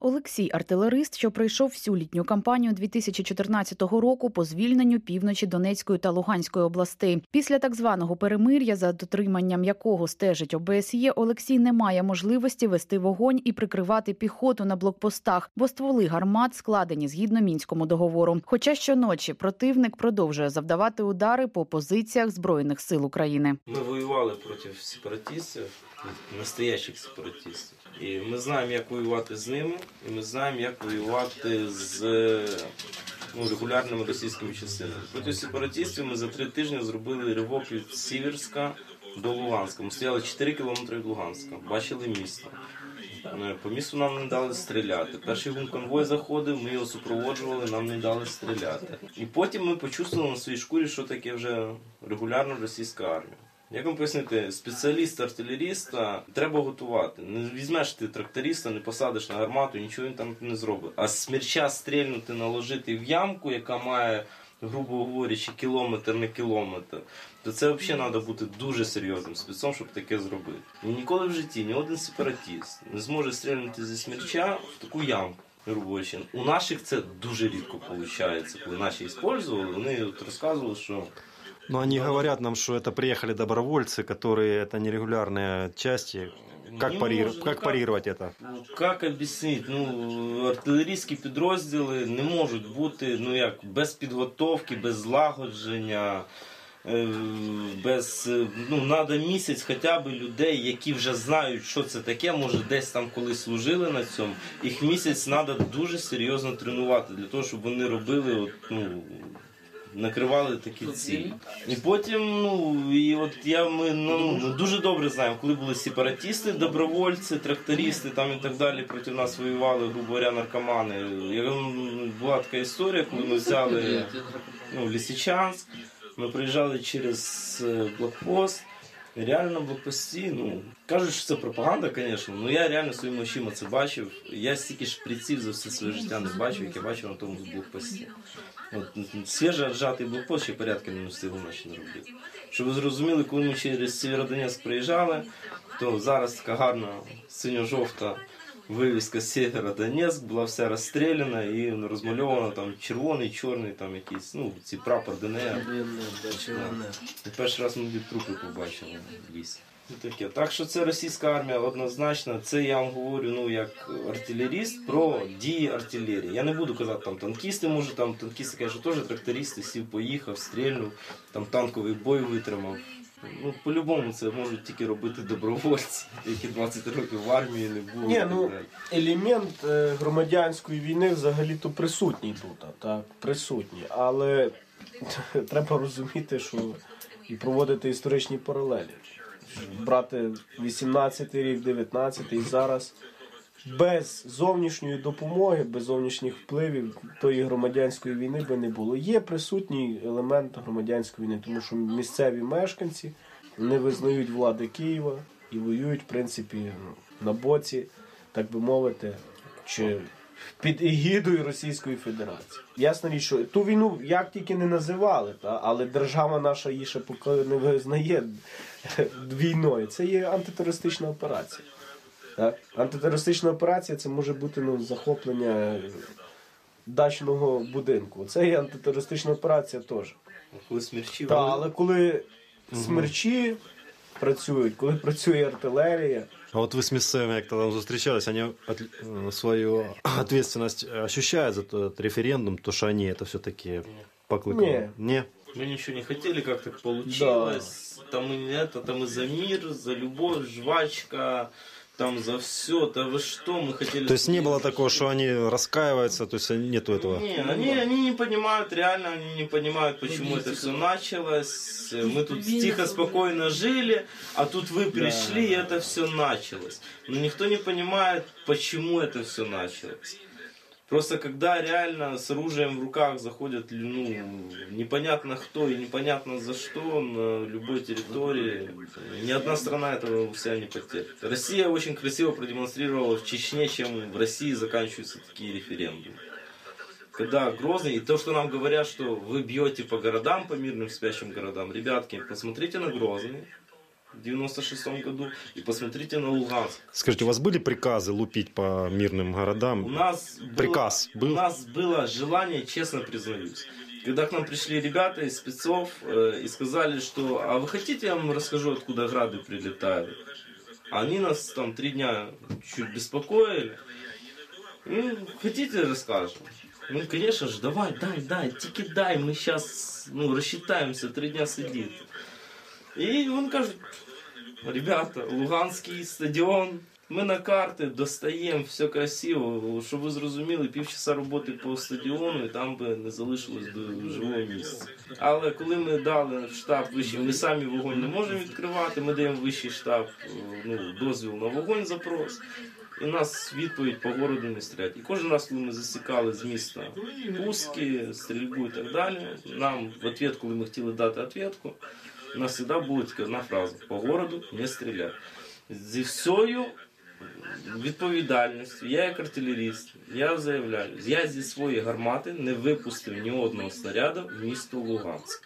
Олексій – артилерист, що пройшов всю літню кампанію 2014 року по звільненню півночі Донецької та Луганської областей. Після так званого перемир'я, за дотриманням якого стежить ОБСЄ, Олексій не має можливості вести вогонь і прикривати піхоту на блокпостах, бо стволи гармат складені згідно Мінському договору. Хоча щоночі противник продовжує завдавати удари по позиціях Збройних сил України. Ми воювали проти сепаратистів, настоящих сепаратистів. І ми знаємо, як воювати з ними, і ми знаємо, як воювати з регулярними російськими частинами. Проти сепаратистів ми за 3 тижні зробили ривок від Сіверська до Луганська. Ми стояли 4 кілометри від Луганська, бачили місто. По місту нам не дали стріляти. Перший гумконвой заходив, ми його супроводжували, нам не дали стріляти. І потім ми почувствували на своїй шкурі, що таке вже регулярна російська армія. Як вам пояснити, спеціаліста-артилеріста треба готувати. Не візьмеш ти тракториста, не посадиш на гармату, нічого він там не зробить. А з смерча стрільнути, наложити в ямку, яка має, грубо говорячи, кілометр на кілометр, то це взагалі треба бути дуже серйозним спецом, щоб таке зробити. І ніколи в житті ні один сепаратист не зможе стрільнути зі смерча в таку ямку. У наших це дуже рідко виходить. Коли наші використовували, вони розказували, що... Но они говорят нам, что это приехали добровольцы, которые это нерегулярные части. Как парировать это? Як об'яснити? Артилерійські підрозділи не можуть бути без підготовки, без злагодження, треба місяць хоча б людей, які вже знають, що це таке, може десь там колись служили на цьому. Їх місяць треба дуже серйозно тренувати, для того, щоб вони робили, накривали такі цілі. І потім, ми дуже добре знаємо, коли були сепаратисти, добровольці, трактористи там і так далі, проти нас воювали, грубо говоря, наркомани. Була така історія, коли ми взяли Лисичанськ, ми приїжджали через блокпост, і реально на блокпості, кажуть, що це пропаганда, звісно, але я реально своїми очима це бачив. Я стільки шприців за все своє життя не бачив, як я бачив на тому блокпості. Свіжий отжатий блокпост ще порядки не встигли наші не робити. Щоб ви зрозуміли, коли ми через Сєвєродонецьк приїжджали, то зараз така гарна синьо-жовта вивіска Сєвєродонецьк була вся розстріляна і розмальована там червоний, чорний, там якийсь, ці прапор ДНР. І перший раз ми трупи побачили в лісі. Так що це російська армія однозначно, це я вам говорю, як артилеріст про дії артилерії. Я не буду казати, там танкісти, може, там танкісти, конечно, теж трактористи, сів, поїхав, стрільнув, там танковий бой витримав. По-любому це можуть тільки робити добровольці, які 20 років в армії не були. Елемент громадянської війни взагалі-то присутній тут, так, присутній, але треба розуміти, що і проводити історичні паралелі. Брати 18-й рік, 19-й, і зараз без зовнішньої допомоги, без зовнішніх впливів тої громадянської війни би не було. Є присутній елемент громадянської війни, тому що місцеві мешканці не визнають влади Києва і воюють, в принципі, на боці, так би мовити, чи під егідою Російської Федерації. Ясна річ, що ту війну як тільки не називали, але держава наша її ще поки не визнає війною. Це є антитерористична операція. Так? Антитерористична операція – це може бути захоплення дачного будинку. Це є антитерористична операція теж. Коли смерчі... Але коли смерчі працюють, коли працює артилерія... А вот вы с місцевими, як там зустрічались, они свою ответственность ощущают за этот референдум, то что они это все-таки покликали? Не. Мы ничего не хотели, как так получилось. Да. Там и за мир, за любовь, жвачка, там за все. Да вы что, мы хотели... То есть не было такого, что они раскаиваются, то есть нету этого? Не, они не понимают, реально они не понимают, почему это все началось. Мы тут тихо, спокойно жили, а тут вы пришли, и это все началось. Но никто не понимает, почему это все началось. Просто когда реально с оружием в руках заходят, непонятно кто и непонятно за что на любой территории, ни одна страна этого у себя не потерпит. Россия очень красиво продемонстрировала в Чечне, чем в России заканчиваются такие референдумы. Когда Грозный, и то, что нам говорят, что вы бьете по городам, по мирным спящим городам, ребятки, посмотрите на Грозный, в 96-м году, и посмотрите на Луганск. Скажите, у вас были приказы лупить по мирным городам? У нас Приказ был? У нас было желание, честно признаюсь. Когда к нам пришли ребята из спецов и сказали, что «А вы хотите, я вам расскажу, откуда грады прилетают?» Они нас там 3 дня чуть беспокоили. Ну, хотите, расскажем? Ну, конечно же, давай, дай, тики дай, мы сейчас рассчитаемся, 3 дня сидит. И он кажет: ребята, Луганський стадіон, ми на карти достаємо, все красиво, щоб ви зрозуміли, півчаса роботи по стадіону, і там би не залишилось до живого місця. Але коли ми дали в штаб вищий, ми самі вогонь не можемо відкривати, ми даємо вищий штаб дозвіл на вогонь, запрос, і нас відповідь по городу не стрілять. І кожен раз, коли ми засікали з міста пуски, стрільбу і так далі, нам в відповідь, коли ми хотіли дати відповідь, у нас завжди була тільки одна фраза: по городу не стріляти. Зі всією відповідальністю, я як артилеріст, я заявляю, я зі своєї гармати не випустив ні одного снаряду в місто Луганськ.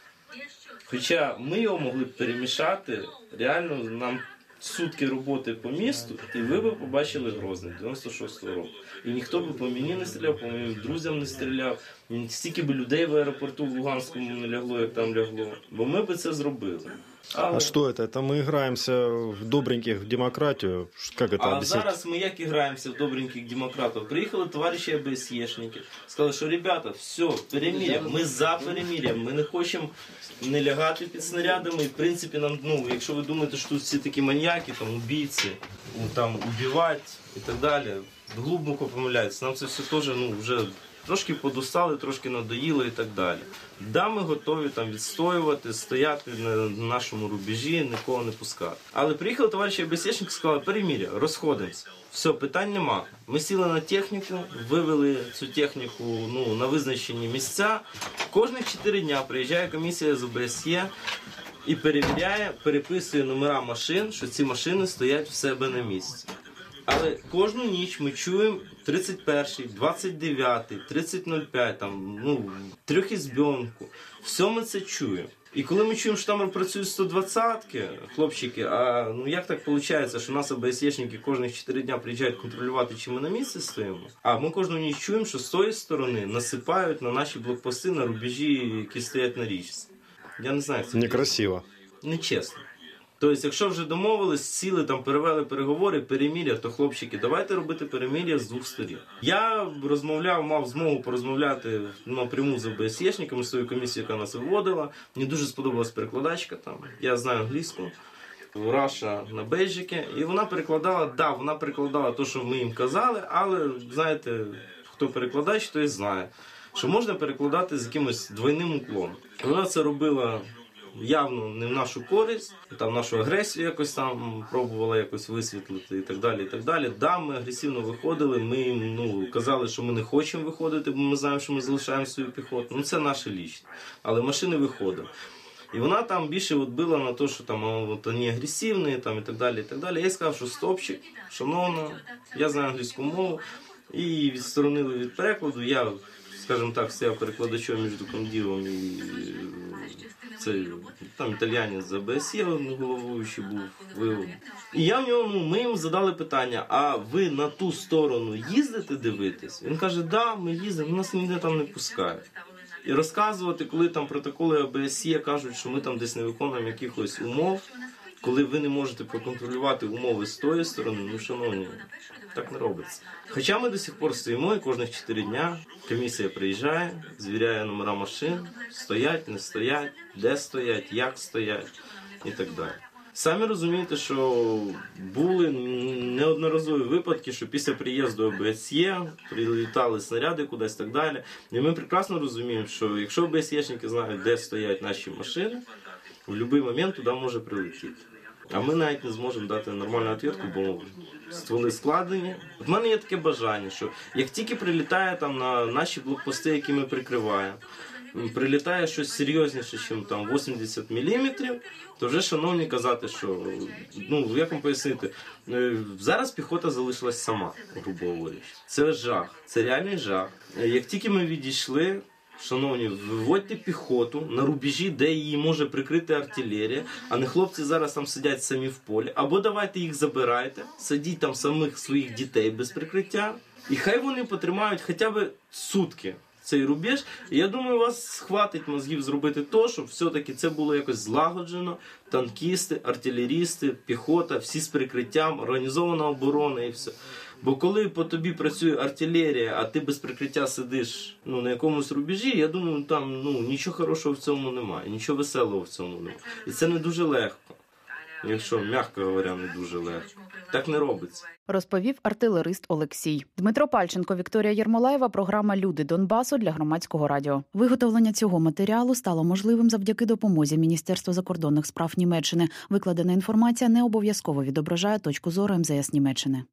Хоча ми його могли б перемішати, реально нам сутки роботи по місту, і ви б побачили Грозний 96-го року. І ніхто б по мені не стріляв, по моїм друзям не стріляв, стільки б людей в аеропорту в Луганському не лягло, як там лягло. Бо ми б це зробили. А что это? Это мы играемся в добреньких в демократию? Как это объяснить? Зараз ми як граємося в добреньких демократів? Приїхали товариші ОБСЄшники, сказали, що ребята, все, перемир'я, ми за перемир'я, ми не хочемо не лягати під снарядами, і в принципі нам, якщо ви думаєте, що тут всі такі маньяки, там, убійці, там, убивати і так далі, глибоко помиляються, нам це все теж, вже трошки подустали, трошки надоїло і так далі. Да, ми готові там відстоювати, стояти на нашому рубежі, нікого не пускати. Але приїхали товариші ОБСЄшники і сказали: перемир'я, розходимося. Все, питань нема. Ми сіли на техніку, вивели цю техніку на визначені місця. Кожних 4 дня приїжджає комісія з ОБСЄ і перевіряє, переписує номера машин, що ці машини стоять в себе на місці. Але кожну ніч ми чуємо 31-й, 29-й, 30.05, там, трьохізбьонку. Все ми це чуємо. І коли ми чуємо, що там працюють 120-ки, хлопчики, а як так виходить, що нас ОБСЄшники кожних 4 дня приїжджають контролювати, чи ми на місці стоїмо? А ми кожну ніч чуємо, що з тої сторони насипають на наші блокпости на рубежі, які стоять на річці. Я не знаю, як це. Некрасиво. Нечесно. Тобто, якщо вже домовились, сіли, там перевели переговори, перемир'я, то, хлопчики, давайте робити перемир'я з 2 сторін. Я мав змогу порозмовляти напряму з ОБСЄшниками, з тою комісією, яка нас виводила. Мені дуже сподобалась перекладачка там. Я знаю англійську. Раша на бейджики. І вона перекладала те, що ми їм казали, але, знаєте, хто перекладач, той знає, що можна перекладати з якимось двойним уклоном. Вона це робила явно не в нашу користь, там нашу агресію якось там пробувала якось висвітлити і так далі, і так далі. Да, ми агресивно виходили, ми їм казали, що ми не хочемо виходити, бо ми знаємо, що ми залишаємо свою піхоту. Це наше лічне. Але машини виходили. І вона там більше била на те, що там вони агресивні там, і так далі, і так далі. Я сказав, що стопчик, шановна, я знаю англійську мову, і відсторонили від перекладу. Я, скажімо так, стояв перекладачом між комдівом і це там італіянець з ОБСЄ, головуючий був вивод. І я в нього, ми їм задали питання: а ви на ту сторону їздите дивитись? Він каже: да, ми їздимо, нас ніде там не пускають. І розказувати, коли там протоколи ОБСЄ кажуть, що ми там десь не виконуємо якихось умов, коли ви не можете проконтролювати умови з тої сторони, шановні, так не робиться. Хоча ми до сих пор стоїмо, і кожних 4 дня комісія приїжджає, звіряє номера машин, стоять, не стоять, де стоять, як стоять і так далі. Самі розумієте, що були неодноразові випадки, що після приїзду ОБСЄ прилітали снаряди кудись і так далі. І ми прекрасно розуміємо, що якщо ОБСЄшники знають, де стоять наші машини, в будь-який момент туди може прилетіти. А ми навіть не зможемо дати нормальну відповідь, бо стволи складені. От в мене є таке бажання, що як тільки прилітає там на наші блокпости, які ми прикриваємо, прилітає щось серйозніше, ніж там 80 мм, то вже, шановні, казати, що, як вам пояснити, зараз піхота залишилась сама, грубо говорячи. Це жах, це реальний жах. Як тільки ми відійшли, шановні, виводьте піхоту на рубежі, де її може прикрити артилерія, а не хлопці зараз там сидять самі в полі. Або давайте їх забирайте, садіть там самих своїх дітей без прикриття, і хай вони потримають хоча б сутки цей рубеж. І я думаю, у вас хватить мозгів зробити то, щоб все-таки це було якось злагоджено. Танкісти, артилерісти, піхота, всі з прикриттям, організована оборона і все. Бо коли по тобі працює артилерія, а ти без прикриття сидиш на якомусь рубежі, я думаю, там нічого хорошого в цьому немає, нічого веселого в цьому немає. І це не дуже легко. Якщо, м'яко говоря, не дуже легко. Так не робиться. Розповів артилерист Олексій. Дмитро Пальченко, Вікторія Єрмолаєва, програма «Люди Донбасу» для Громадського радіо. Виготовлення цього матеріалу стало можливим завдяки допомозі Міністерства закордонних справ Німеччини. Викладена інформація не обов'язково відображає точку зору МЗС Німеччини.